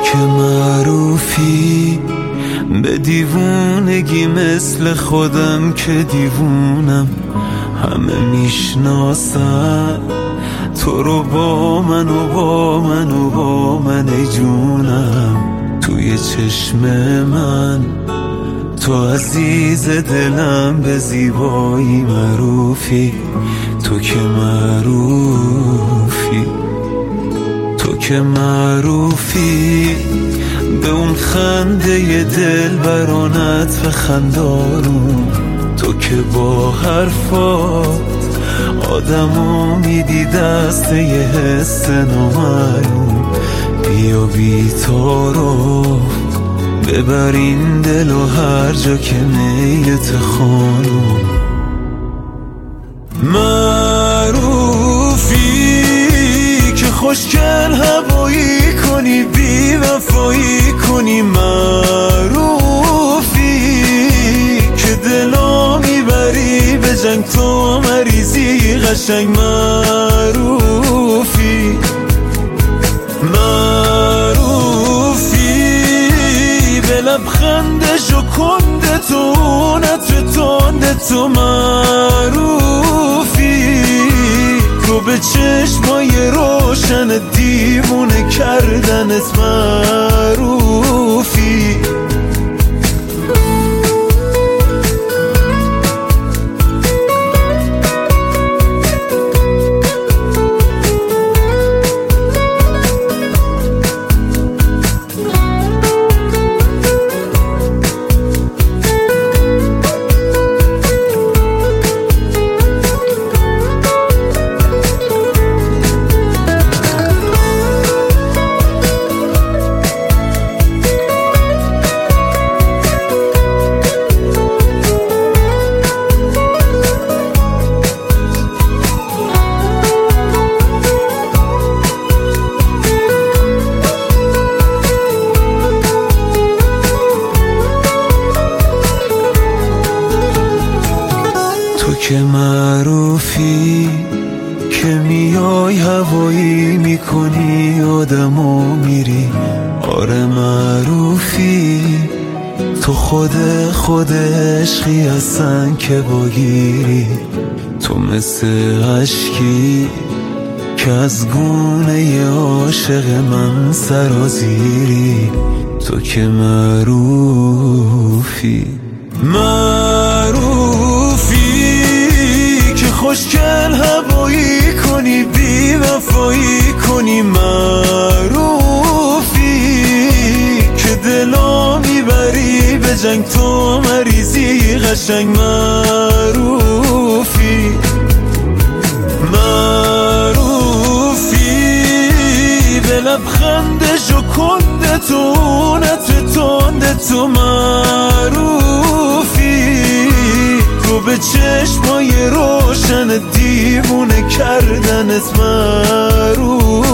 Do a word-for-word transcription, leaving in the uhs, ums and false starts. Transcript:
که معروفی به دیوونگی مثل خودم که دیوونم، همه میشناسن تو رو با من و با من و با من ای جونم. توی چشم من تو عزیز دلم، به زیبایی معروفی، تو که معروفی، تو که معروفی به اون خنده دل برانت و خندارون، تو که با حرفات آدمو میدی دست یه حس نامعلوم. بیا بی تو رو ببر این دل و هر جا که نیت خانم. معروفی که خوشگل هوایی کنی، بی وفایی کنی، معروفی که دلا میبری به جنگ، تو مریضی قشنگ، معروفی معروفی به لبخند ژوکنده تو، نطر تنده تو، معروفی تو به چشمای روشن دیوونه کردنت، معروفی. تو که معروفی که میای هوایی میکنی آدمو میری، آره معروفی تو خود خود عشقی هستن که باگیری، تو مثل عشقی که از گونه عاشق من سرازیری، تو که معروفی معروفی که خوشگل هوایی کنی، بی وفایی کنی، معروفی که دلا میبری به جنگ، تو مریضی قشنگ، معروفی معروفی به لبخند ژوکنده تو، نطر تنده تو، معروفی تو به چشمای روشن دیوونه کردنت، معروف.